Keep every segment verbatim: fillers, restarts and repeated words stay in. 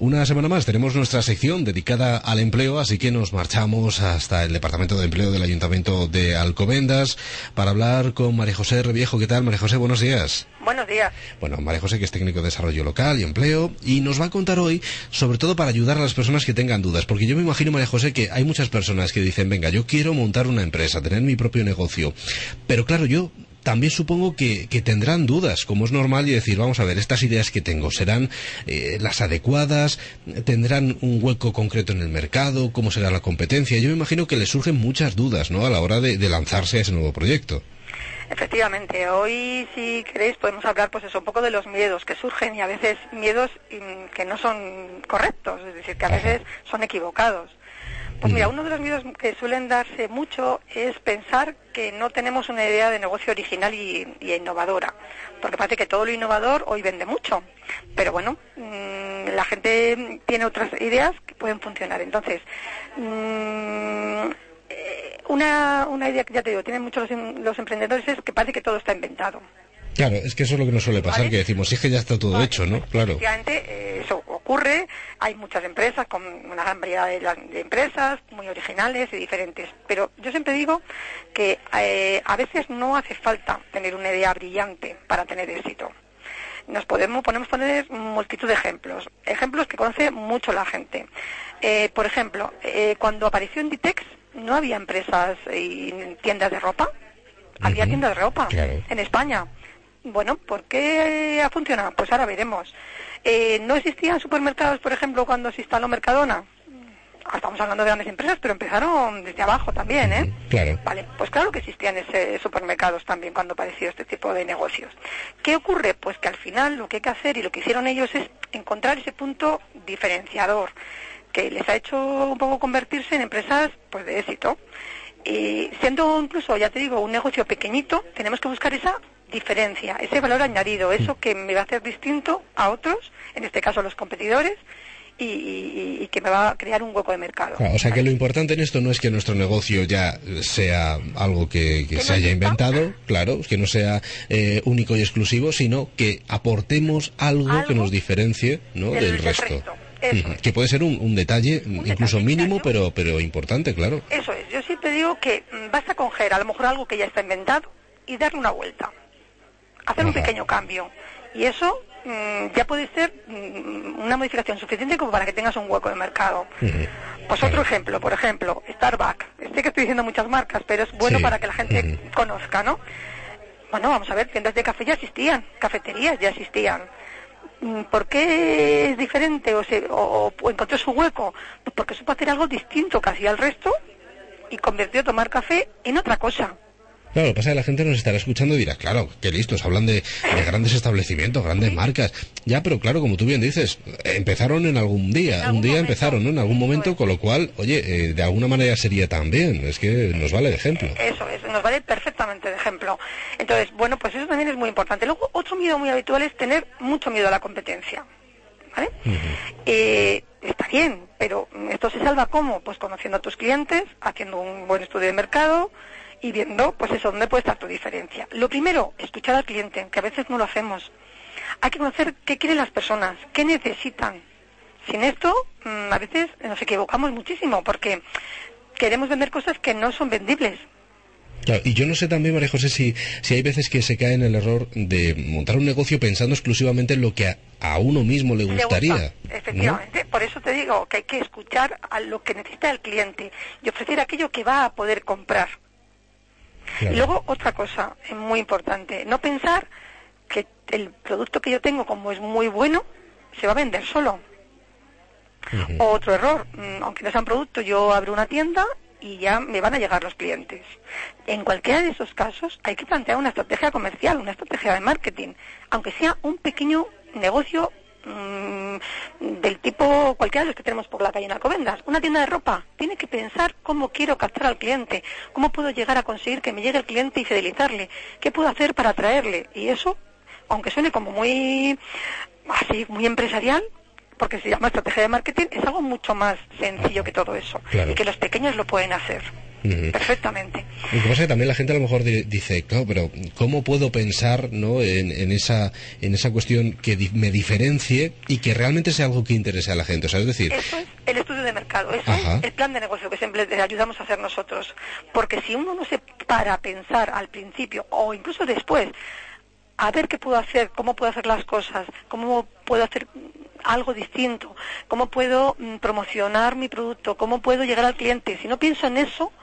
Una semana más tenemos nuestra sección dedicada al empleo, así que nos marchamos hasta el Departamento de Empleo del Ayuntamiento de Alcobendas para hablar con María José Reviejo. ¿Qué tal, María José? Buenos días. Buenos días. Bueno, María José, que es técnico de desarrollo local y empleo, y nos va a contar hoy, sobre todo para ayudar a las personas que tengan dudas, porque yo me imagino, María José, que hay muchas personas que dicen, venga, yo quiero montar una empresa, tener mi propio negocio, pero claro, yo también supongo que, que tendrán dudas, como es normal, y decir, vamos a ver, estas ideas que tengo, ¿serán eh, las adecuadas? ¿Tendrán un hueco concreto en el mercado? ¿Cómo será la competencia? Yo me imagino que les surgen muchas dudas, ¿no?, a la hora de, de lanzarse a ese nuevo proyecto. Efectivamente, hoy, si queréis, podemos hablar, pues eso, un poco de los miedos que surgen, y a veces miedos que no son correctos, es decir, que a veces son equivocados. Pues mira, uno de los miedos que suelen darse mucho es pensar que no tenemos una idea de negocio original y, y innovadora, porque parece que todo lo innovador hoy vende mucho, pero bueno, mmm, la gente tiene otras ideas que pueden funcionar. Entonces, mmm, una, una idea que ya te digo, tienen muchos los, los emprendedores, es que parece que todo está inventado. Claro, es que eso es lo que nos suele pasar, ¿vale? Que decimos, sí, es que ya está todo vale. hecho, ¿no? Claro. Efectivamente, eh, eso ocurre, hay muchas empresas, con una gran variedad de, de empresas, muy originales y diferentes, pero yo siempre digo que eh, a veces no hace falta tener una idea brillante para tener éxito. Nos podemos, podemos poner multitud de ejemplos, ejemplos que conoce mucho la gente. Eh, por ejemplo, eh, cuando apareció Inditex, no había empresas y tiendas de ropa, había uh-huh. tiendas de ropa claro. en España. Bueno, ¿por qué ha funcionado? Pues ahora veremos. Eh, ¿No existían supermercados, por ejemplo, cuando se instaló Mercadona? Estamos hablando de grandes empresas, pero empezaron desde abajo también, ¿eh? Claro. Vale, pues claro que existían ese supermercados también cuando apareció este tipo de negocios. ¿Qué ocurre? Pues que al final lo que hay que hacer, y lo que hicieron ellos, es encontrar ese punto diferenciador, que les ha hecho un poco convertirse en empresas pues de éxito. Y siendo incluso, ya te digo, un negocio pequeñito, tenemos que buscar esa diferencia, ese valor añadido, eso que me va a hacer distinto a otros, en este caso los competidores, y, y, y que me va a crear un hueco de mercado. Claro, o sea que lo importante en esto no es que nuestro negocio ya sea algo que, que, que se no haya inventado, claro, que no sea eh, único y exclusivo, sino que aportemos algo, algo que nos diferencie, ¿no?, del, del resto. resto. Eso uh-huh. es. Que puede ser un, un detalle, un incluso detalle, mínimo, pero, pero importante, claro. Eso es, yo siempre digo que mm, basta coger a lo mejor algo que ya está inventado y darle una vuelta. Hacer Ajá. un pequeño cambio, y eso mmm, ya puede ser mmm, una modificación suficiente como para que tengas un hueco de mercado. Uh-huh. Pues otro uh-huh. ejemplo, por ejemplo, Starbucks. Sé que estoy diciendo muchas marcas, pero es bueno sí. para que la gente uh-huh. conozca, ¿no? Bueno, vamos a ver, tiendas de café ya existían, cafeterías ya existían. ¿Por qué es diferente o, se, o, o encontró su hueco? Pues porque supo hacer algo distinto que hacía el resto y convirtió tomar café en otra cosa. Claro, lo que pasa es que la gente nos estará escuchando y dirá, claro, qué listos, hablan de, de grandes establecimientos, grandes marcas. Ya, pero claro, como tú bien dices, empezaron en algún día, un día momento, empezaron, ¿no?, en algún momento, con lo cual, oye, eh, de alguna manera sería también, es que nos vale de ejemplo. Eso es, nos vale perfectamente de ejemplo. Entonces, bueno, pues eso también es muy importante. Luego, otro miedo muy habitual es tener mucho miedo a la competencia, ¿vale? Uh-huh. Eh, está bien, pero esto se salva ¿cómo? Pues conociendo a tus clientes, haciendo un buen estudio de mercado, y viendo, pues eso, dónde puede estar tu diferencia. Lo primero, escuchar al cliente, que a veces no lo hacemos. Hay que conocer qué quieren las personas, qué necesitan. Sin esto, mmm, a veces nos equivocamos muchísimo, porque queremos vender cosas que no son vendibles. Claro, y yo no sé también, María José, si, si hay veces que se cae en el error de montar un negocio pensando exclusivamente en lo que a, a uno mismo le gustaría. Le gusta, efectivamente, ¿no? Por eso te digo que hay que escuchar a lo que necesita el cliente y ofrecer aquello que va a poder comprar. Claro. Y luego otra cosa muy importante, no pensar que el producto que yo tengo, como es muy bueno, se va a vender solo. Uh-huh. Otro error, aunque no sea un producto, yo abro una tienda y ya me van a llegar los clientes. En cualquiera de esos casos hay que plantear una estrategia comercial, una estrategia de marketing, aunque sea un pequeño negocio del tipo cualquiera de los que tenemos por la calle en Alcobendas. Una tienda de ropa tiene que pensar cómo quiero captar al cliente, cómo puedo llegar a conseguir que me llegue el cliente y fidelizarle, qué puedo hacer para atraerle. Y eso, aunque suene como muy así, muy empresarial, porque se llama estrategia de marketing, es algo mucho más sencillo que todo eso. Claro. Y que los pequeños lo pueden hacer. Uh-huh. Perfectamente. Lo que pasa es que también la gente a lo mejor di- dice, claro, pero ¿cómo puedo pensar, ¿no?, en, en esa en esa cuestión que di- me diferencie y que realmente sea algo que interese a la gente? O sea, es decir... Eso es el estudio de mercado, eso Ajá. es el plan de negocio que siempre le ayudamos a hacer nosotros. Porque si uno no se para a pensar al principio o incluso después, a ver qué puedo hacer, cómo puedo hacer las cosas, cómo puedo hacer algo distinto, cómo puedo mm, promocionar mi producto, cómo puedo llegar al cliente. Si no pienso en eso,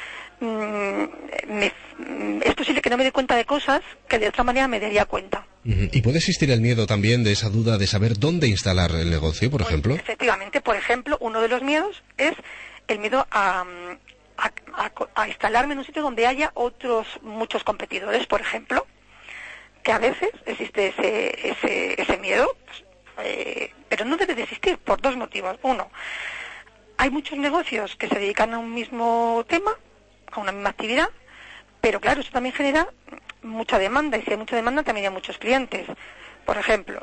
mm, me, mm, es posible que no me dé cuenta de cosas que de otra manera me daría cuenta. Uh-huh. ¿Y puede existir el miedo también de esa duda de saber dónde instalar el negocio, por Pues, ejemplo? efectivamente, por ejemplo, uno de los miedos es el miedo a, a, a, a instalarme en un sitio donde haya otros muchos competidores, por ejemplo, que a veces existe ese, ese, ese miedo, pues, eh, pero no debe de existir por dos motivos. Uno, hay muchos negocios que se dedican a un mismo tema, a una misma actividad, pero claro, eso también genera mucha demanda, y si hay mucha demanda también hay muchos clientes. Por ejemplo,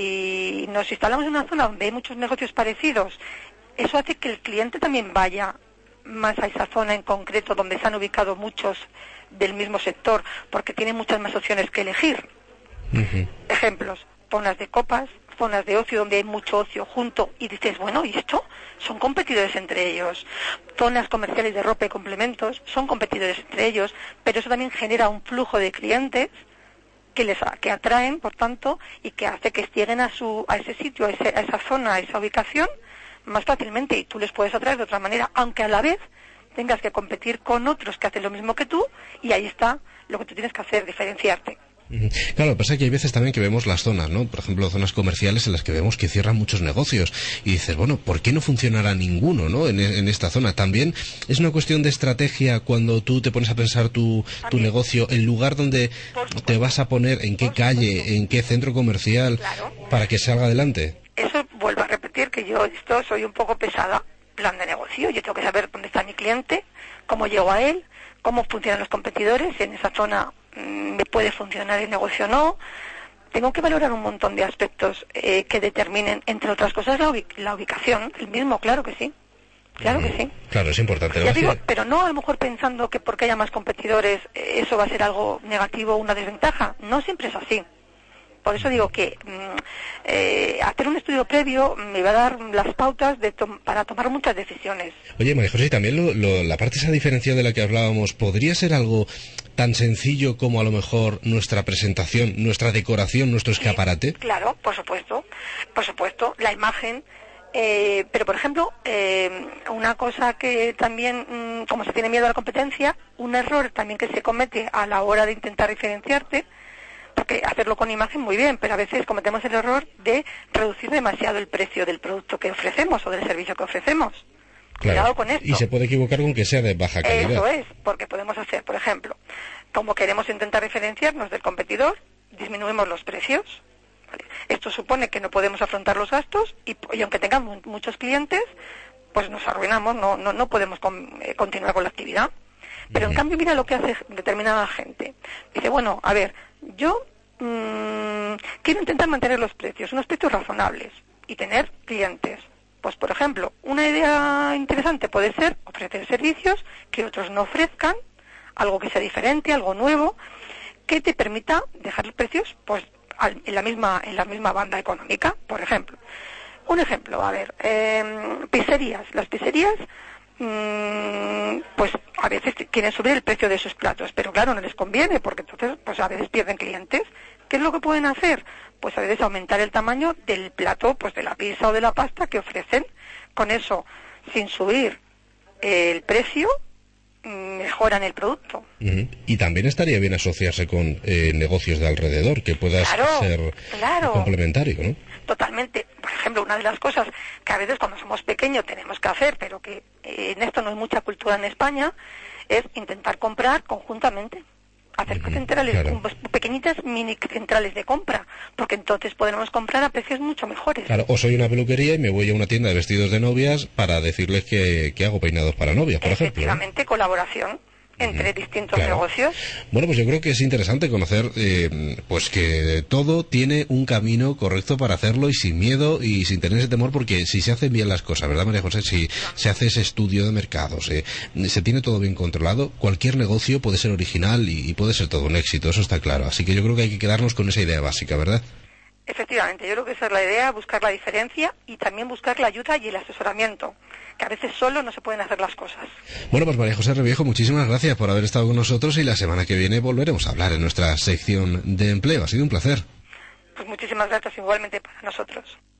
si nos instalamos en una zona donde hay muchos negocios parecidos, eso hace que el cliente también vaya más a esa zona en concreto donde se han ubicado muchos del mismo sector, porque tiene muchas más opciones que elegir. Uh-huh. Ejemplos, zonas de copas, zonas de ocio donde hay mucho ocio junto, y dices, bueno, ¿y esto? Son competidores entre ellos. Zonas comerciales de ropa y complementos, son competidores entre ellos, pero eso también genera un flujo de clientes que les que atraen, por tanto, y que hace que lleguen a su a ese sitio, a, ese, a esa zona, a esa ubicación más fácilmente, y tú les puedes atraer de otra manera, aunque a la vez tengas que competir con otros que hacen lo mismo que tú, y ahí está lo que tú tienes que hacer, diferenciarte. Claro, lo que pasa es que hay veces también que vemos las zonas, ¿no? Por ejemplo, zonas comerciales en las que vemos que cierran muchos negocios y dices, bueno, ¿por qué no funcionará ninguno, ¿no?, en, en esta zona? También es una cuestión de estrategia cuando tú te pones a pensar tu, tu negocio, el lugar donde te vas a poner, en qué calle, en qué centro comercial, claro, para que salga adelante. Eso vuelvo a repetir, que yo esto soy un poco pesada. Plan de negocio, yo tengo que saber dónde está mi cliente, cómo llego a él, cómo funcionan los competidores, si en esa zona mmm, me puede funcionar el negocio o no. Tengo que valorar un montón de aspectos eh, que determinen, entre otras cosas, la, ubic la ubicación, el mismo, claro que sí. Claro mm, que sí. Claro, es importante. Ya digo, pero no a lo mejor pensando que porque haya más competidores eh, eso va a ser algo negativo o una desventaja. No siempre es así. Por eso digo que mmm, eh, hacer un estudio previo me va a dar las pautas de to para tomar muchas decisiones. Oye, María José, también lo, lo, la parte esa diferencial de la que hablábamos, ¿podría ser algo tan sencillo como a lo mejor nuestra presentación, nuestra decoración, nuestro escaparate? Sí, claro, por supuesto, por supuesto, la imagen. Eh, pero, por ejemplo, eh, una cosa que también, mmm, como se tiene miedo a la competencia, un error también que se comete a la hora de intentar diferenciarte, porque hacerlo con imagen muy bien, pero a veces cometemos el error de reducir demasiado el precio del producto que ofrecemos o del servicio que ofrecemos. Claro. Cuidado con esto. Y se puede equivocar con que sea de baja calidad. Eso es, porque podemos hacer, por ejemplo, como queremos intentar diferenciarnos del competidor, disminuimos los precios. ¿Vale? Esto supone que no podemos afrontar los gastos y, y aunque tengamos muchos clientes, pues nos arruinamos, no, no, no podemos con, eh, continuar con la actividad. Pero en cambio, mira lo que hace determinada gente. Dice, bueno, a ver, yo mmm, quiero intentar mantener los precios, unos precios razonables y tener clientes. Pues, por ejemplo, una idea interesante puede ser ofrecer servicios que otros no ofrezcan, algo que sea diferente, algo nuevo, que te permita dejar los precios pues al, en la misma en la misma banda económica. Por ejemplo, un ejemplo, a ver, eh, pizzerías. Las pizzerías pues a veces quieren subir el precio de sus platos, pero claro, no les conviene porque entonces pues a veces pierden clientes. ¿Qué es lo que pueden hacer? Pues a veces aumentar el tamaño del plato, pues de la pizza o de la pasta que ofrecen. Con eso, sin subir el precio, mejoran el producto. Uh-huh. Y también estaría bien asociarse con eh, negocios de alrededor, que pueda claro, ser claro. complementario, ¿no? Totalmente. Por ejemplo, una de las cosas que a veces cuando somos pequeños tenemos que hacer, pero que eh, en esto no hay mucha cultura en España, es intentar comprar conjuntamente. Hacer uh-huh, centrales, claro. pequeñitas mini centrales de compra, porque entonces podremos comprar a precios mucho mejores. Claro, o soy una peluquería y me voy a una tienda de vestidos de novias para decirles que, que hago peinados para novias, por ejemplo. Efectivamente, ¿no? Colaboración. entre uh-huh. distintos claro. negocios. Bueno, pues yo creo que es interesante conocer eh, pues que todo tiene un camino correcto para hacerlo y sin miedo y sin tener ese temor, porque si se hacen bien las cosas, ¿verdad, María José? Si se hace ese estudio de mercados, eh, se tiene todo bien controlado, cualquier negocio puede ser original y, y puede ser todo un éxito, eso está claro. Así que yo creo que hay que quedarnos con esa idea básica, ¿verdad? Efectivamente, yo creo que esa es la idea, buscar la diferencia y también buscar la ayuda y el asesoramiento, que a veces solo no se pueden hacer las cosas. Bueno, pues María José Reviejo, muchísimas gracias por haber estado con nosotros y la semana que viene volveremos a hablar en nuestra sección de empleo. Ha sido un placer. Pues muchísimas gracias igualmente para nosotros.